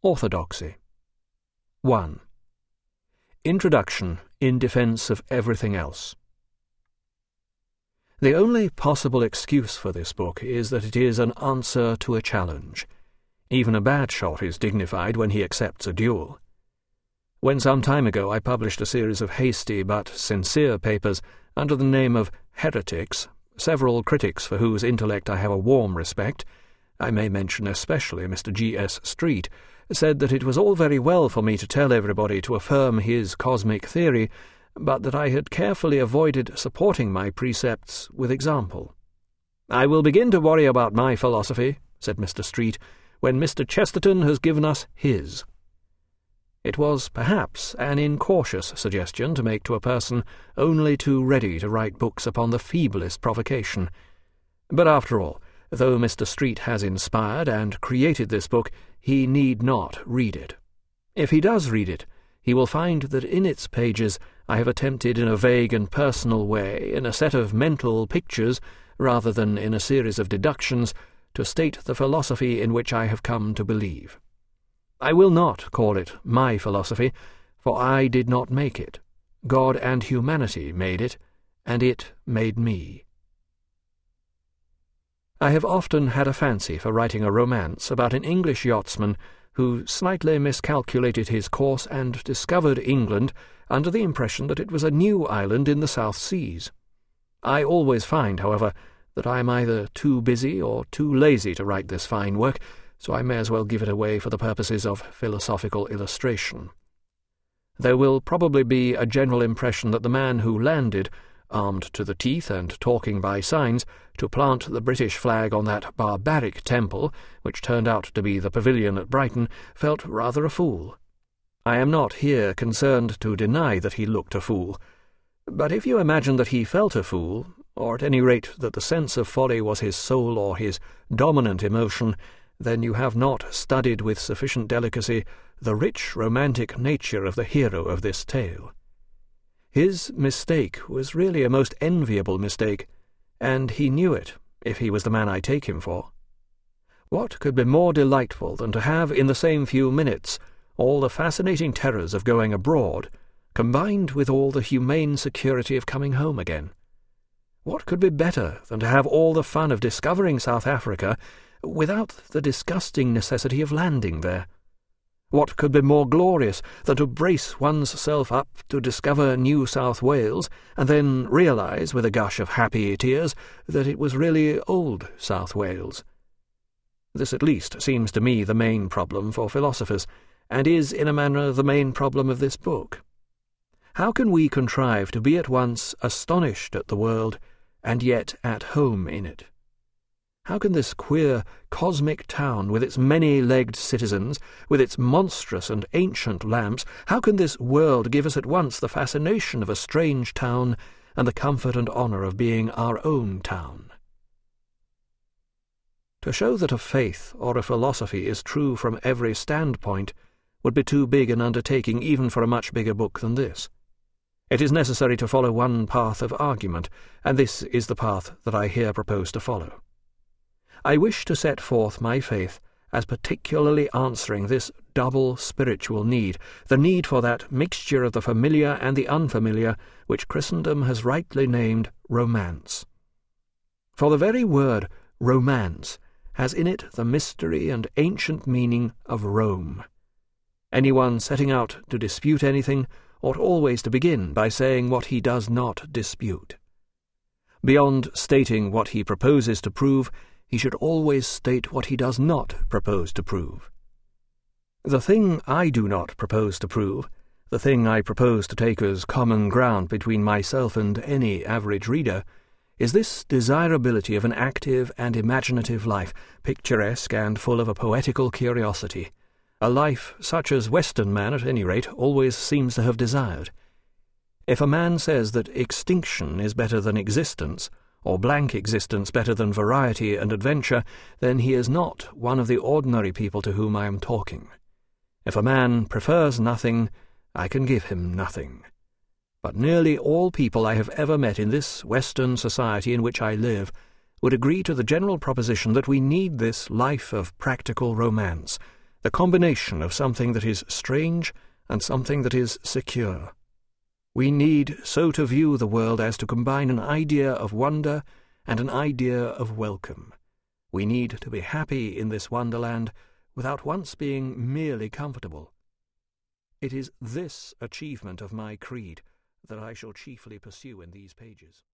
Orthodoxy. 1. Introduction in defense of everything else. The only possible excuse for this book is that it is an answer to a challenge. Even a bad shot is dignified when he accepts a duel. When some time ago I published a series of hasty but sincere papers under the name of Heretics, several critics for whose intellect I have a warm respect, I may mention especially Mr. G.S. Street, said that it was all very well for me to tell everybody to affirm his cosmic theory, but that I had carefully avoided supporting my precepts with example. "I will begin to worry about my philosophy," said Mr. Street, "when Mr. Chesterton has given us his." It was perhaps an incautious suggestion to make to a person only too ready to write books upon the feeblest provocation. But after all, though Mr. Street has inspired and created this book, he need not read it. If he does read it, he will find that in its pages I have attempted in a vague and personal way, in a set of mental pictures, rather than in a series of deductions, to state the philosophy in which I have come to believe. I will not call it my philosophy, for I did not make it. God and humanity made it, and it made me. I have often had a fancy for writing a romance about an English yachtsman who slightly miscalculated his course and discovered England under the impression that it was a new island in the South Seas. I always find, however, that I am either too busy or too lazy to write this fine work, so I may as well give it away for the purposes of philosophical illustration. There will probably be a general impression that the man who landed, armed to the teeth and talking by signs, to plant the British flag on that barbaric temple, which turned out to be the Pavilion at Brighton, felt rather a fool. I am not here concerned to deny that he looked a fool, but if you imagine that he felt a fool, or at any rate that the sense of folly was his sole or his dominant emotion, then you have not studied with sufficient delicacy the rich romantic nature of the hero of this tale. His mistake was really a most enviable mistake, and he knew it, if he was the man I take him for. What could be more delightful than to have in the same few minutes all the fascinating terrors of going abroad, combined with all the humane security of coming home again? What could be better than to have all the fun of discovering South Africa without the disgusting necessity of landing there? What could be more glorious than to brace one's self up to discover New South Wales, and then realize, with a gush of happy tears, that it was really old South Wales? This at least seems to me the main problem for philosophers, and is in a manner the main problem of this book. How can we contrive to be at once astonished at the world, and yet at home in it? How can this queer cosmic town, with its many-legged citizens, with its monstrous and ancient lamps, how can this world give us at once the fascination of a strange town and the comfort and honour of being our own town? To show that a faith or a philosophy is true from every standpoint would be too big an undertaking even for a much bigger book than this. It is necessary to follow one path of argument, and this is the path that I here propose to follow. I wish to set forth my faith as particularly answering this double spiritual need, the need for that mixture of the familiar and the unfamiliar which Christendom has rightly named romance. For the very word romance has in it the mystery and ancient meaning of Rome. Anyone setting out to dispute anything ought always to begin by saying what he does not dispute. Beyond stating what he proposes to prove, he should always state what he does not propose to prove. The thing I do not propose to prove, the thing I propose to take as common ground between myself and any average reader, is this desirability of an active and imaginative life, picturesque and full of a poetical curiosity, a life such as Western man, at any rate, always seems to have desired. If a man says that extinction is better than existence, or blank existence better than variety and adventure, then he is not one of the ordinary people to whom I am talking. If a man prefers nothing, I can give him nothing. But nearly all people I have ever met in this Western society in which I live would agree to the general proposition that we need this life of practical romance, the combination of something that is strange and something that is secure. We need so to view the world as to combine an idea of wonder and an idea of welcome. We need to be happy in this wonderland without once being merely comfortable. It is this achievement of my creed that I shall chiefly pursue in these pages.